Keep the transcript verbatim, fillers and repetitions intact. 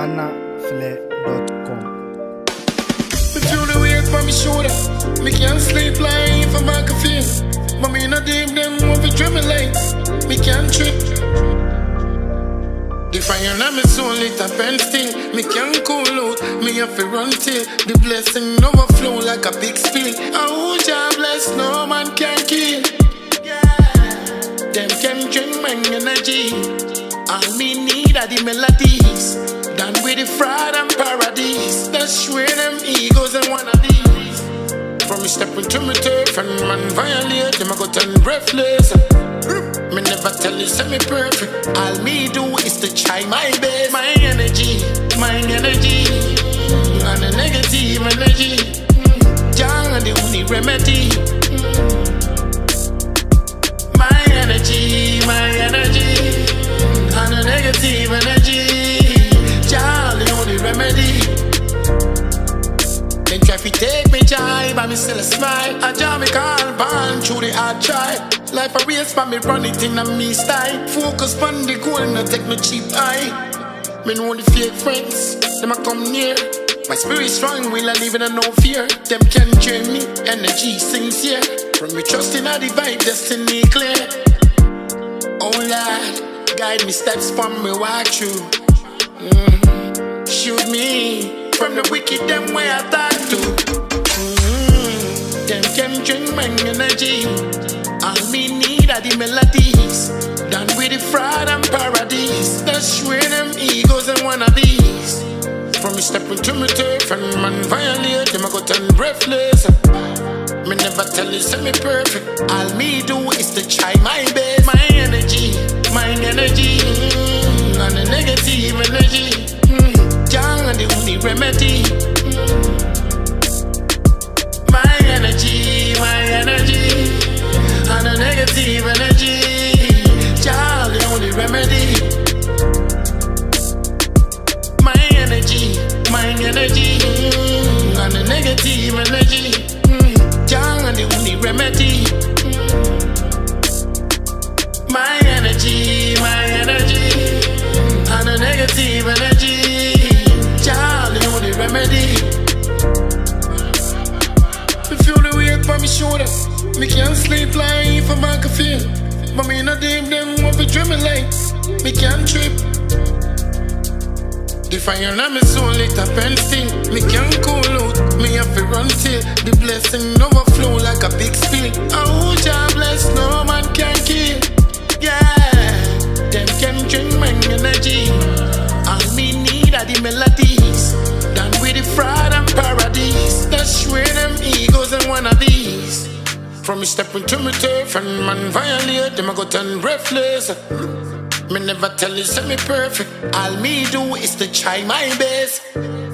ghana flair dot com. Me feel the weight on me shoulder. Me can't sleep like if I'm back a feel. But me in a deep them want to dream me like me can't trip. The fire on me soul lit up and sting. Me can't cool out. Me have to run till the blessing overflow like a big spill. I who job bless no man can kill. Them can drink my energy. All me need are the melodies. Done with the fraud and paradise. That's where them egos and one of these. From me step into my turf and man violate them I go turn breathless. Me never tell you say me perfect. All me do is to try my best. My energy, my energy, and the negative energy. John the only remedy. My energy, my energy, and the negative energy. John the only remedy. Then try to take me joy, but me still a smile. I jam me call, born through the hard try. Life a race, but me run it in a me style. Focus on the goal, no take no cheap eye. Me know the fake friends, them a come near. My spirit strong, will I live in a no fear. Them can drain me, energy sincere. From me trust in a divine destiny clear. Oh Lord, guide me steps from me walk through. Mm-hmm. Shoot me from the wicked them way I thought to. Mm-hmm. Them can drink my energy. All me need are the melodies. Done with the fraud and paradise. That's where them egos and one of these. From me step into my turf and man violate them I go turn breathless. Me never tell you say me perfect. All me do is to try my best. My energy, my energy, mm, and the negative energy. Mm, John the only remedy. Mm, my energy, my energy, and the negative energy. John the only remedy. My energy, my energy, mm, and the negative energy. John the only remedy. My energy, my energy, and the negative energy. John the only remedy. Me feel the weight on me shoulder. Me can't sleep like if I'm back a feel. But me in a deep them want to dream me like me can't trip. The fire on me soul lit up and sting. Me can't cool out. Me have to run till the blessing overflow like a big spill. I who job bless no man can kill. Yeah, them can drink my energy. All me need are the melodies. Done with the fraud and paradise. That's where them egos and one of these. From me step into my turf and man violate them I go turn breathless. Me never tell you say me perfect. All me do is to try my best.